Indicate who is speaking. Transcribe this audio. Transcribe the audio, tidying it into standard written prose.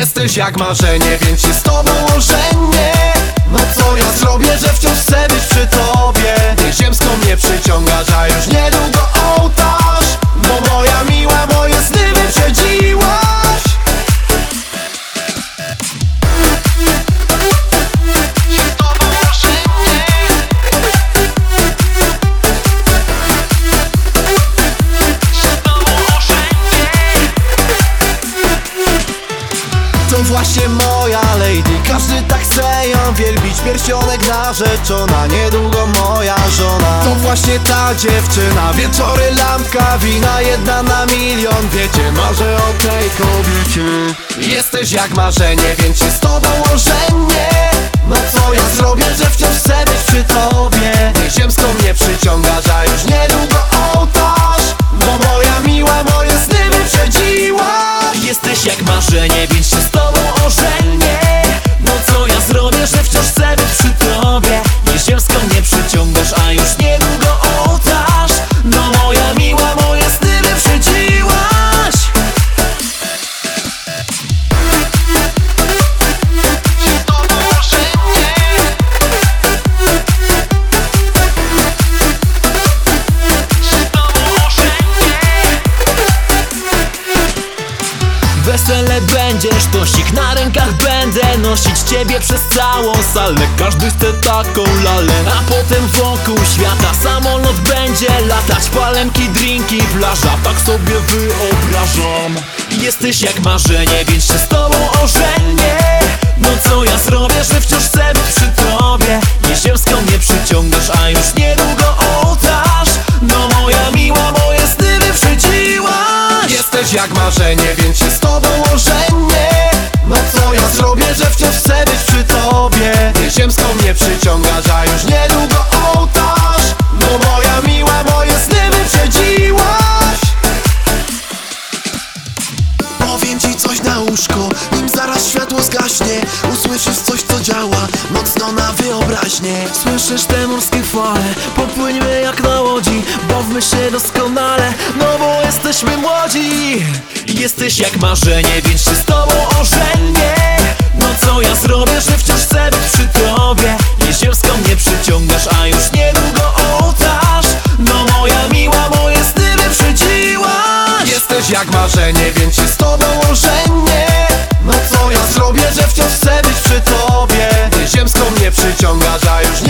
Speaker 1: Jesteś jak marzenie, więc się z tobą ożenię. No co ja zrobię, że wciąż chcę być przy tobie? Nieziemską mnie przyciągasz, a już niedługo ołtarz. Bo moja miła, moje sny wyprzedziłaś. To właśnie moja lady, każdy tak chce ją wielbić. Pierścionek narzeczona, niedługo moja żona. To właśnie ta dziewczyna, wieczory, lampka, wina, 1 na milion. Wiecie, marzę o tej kobiecie. Jesteś jak marzenie, więc się z tobą ożenię. No co ja zrobię, że wciąż chcę być przy tobie? Nieziemską mnie przyciągasz, a już niedługo ołtarz. Bo moja miła, moje sny wyprzedziłaś.
Speaker 2: Jesteś jak marzenie, więc się z tobą ożenię. No co ja zrobię, że wciąż chcę być przy tobie? Nieziemską mnie przyciągasz, a już niedługo ołtarz. No moja miła, moje sny wyprzedziłaś. Się z tobą ożenię. Się z tobą ożenię. Wesele będzie, sztosik na rękach będę nosić ciebie przez całą salę. Każdy chce taką lalę. A potem wokół świata samolot będzie latać. Palemki, drinki, plaża, tak sobie wyobrażam. Jesteś jak marzenie, więc się z tobą ożenię. No co ja zrobię, że wciąż chcę być przy tobie? Nieziemską mnie przyciągasz, a już niedługo ołtarz. No moja miła, moje sny wyprzedziłaś.
Speaker 1: Jesteś jak marzenie, więc się z tobą ożenię. No co ja zrobię, że wciąż chcę być przy tobie? Nieziemską mnie przyciągasz, a już niedługo ołtarz. Bo moja miła, moje sny wyprzedziłaś.
Speaker 3: Powiem ci coś na łóżko, nim zaraz światło zgaśnie. Usłyszysz coś, co działa mocno na wyobraźnię.
Speaker 2: Słyszysz te morskie fale, popłyńmy jak na łodzi. Bawmy się doskonale, no bo jesteśmy młodzi. Jesteś jak marzenie, więc się z tobą ożenię. No co ja zrobię, że wciąż chcę być przy tobie? Nieziemską mnie przyciągasz, a już niedługo ołtarz. No moja miła, moje sny wyprzedziłaś.
Speaker 1: Jesteś jak marzenie, więc się z tobą ożenię. No co ja zrobię, że wciąż chcę być przy tobie? Nieziemską mnie przyciągasz, a już